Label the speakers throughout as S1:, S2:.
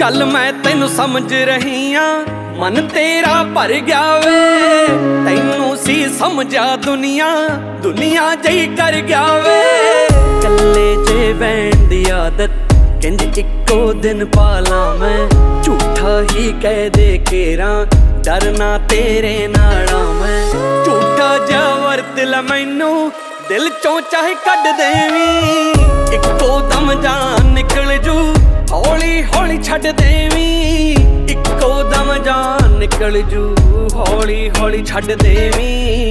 S1: चल मैं तेनू समझ रही हाँ, मन तेरा भर गया वे। तैनू सी समझा दुनिया, दुनिया जही कर गया वे। कल्ले जे बैण दी आदत किंज इक्को दिन पाला मैं। झूठा ही कह दे केरा डरना तेरे नाला मैं। झूठा जा वरत ला मैनू दिल चों चाहे कढ देवी। इक्को दम जान निकल जू हौली हौली छड्ड देवी। इक्को दम जान निकल जू हौली हौली छड्ड देवी।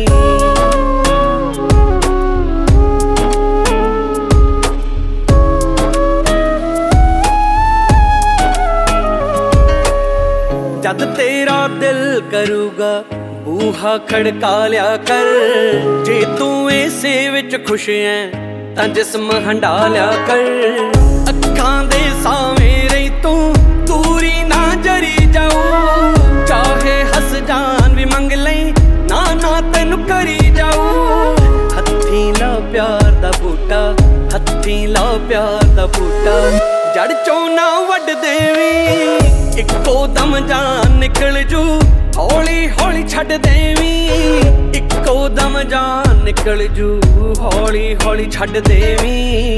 S1: जद तेरा दिल करूगा बूहा खड़का लिया कर। जे तू इसे विच खुश है तां जिस्म हंडा लिया कर। अखां दे सावें रही तू दूरी ना जरी जाऊं। चाहे हस जान भी मंग लई ना ना तैनू करी जाऊं। हत्थी ला प्यार दा बूटा, हत्थी ला प्यार दा बूटा। जड़ चों ना वड देवी। इक्को दम जान निकल जू हौली हौली छड्ड देवी। इक्को दम जान निकल जू हौली हौली छड्ड देवी।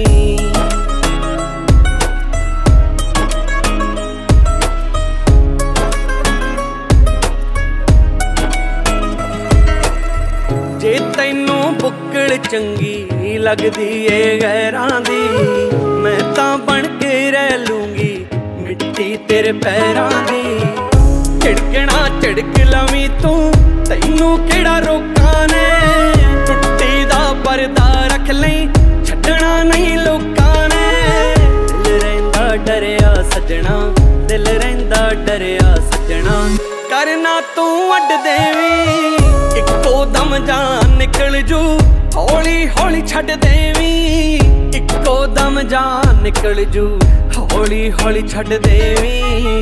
S1: जे तैनू बुक्कड़ चंगी लगदी ए गैरां दी, मैं तां बन के रह लूंगी मिट्टी तेरे पैरां दी। झिड़कना झिड़क लवीं तू तैनू केड़ा रोकां ने। टुट्टी दा परदा रख लई छड्डना नहीं लोकां ने। दिल रहिंदा डरिया सजना, दिल रहिंदा डरिया सजना। करना तू अड्ड देवी। इक्को दम जान निकल जू हौली हौली छड्ड देवी। इक्को दम जान निकल जू हौली हौली छड्ड देवी।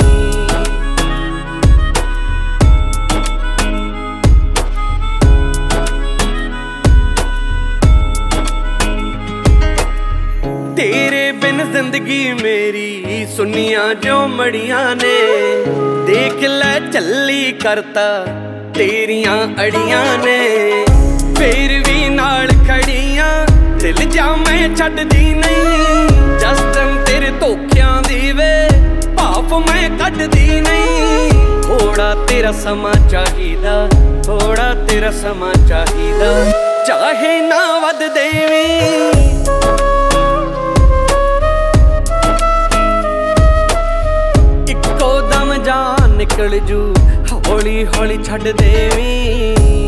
S1: तेरे बिन जिंदगी मेरी सुनिया जो मड़ियां ने। देख लै चली करता तेरियां अड़ियां ने। फिर भी नाल खड़ियां दिल जा मैं छड्डदी नहीं। जस्टन तेरे धोखियां दी वे भाफ मैं कड्डदी नहीं। थोड़ा तेरा समा चाहिदा, थोड़ा तेरा समा चाहिदा। चाहे ना वध देवी। निकल जू हौली हौली छड्ड देवी।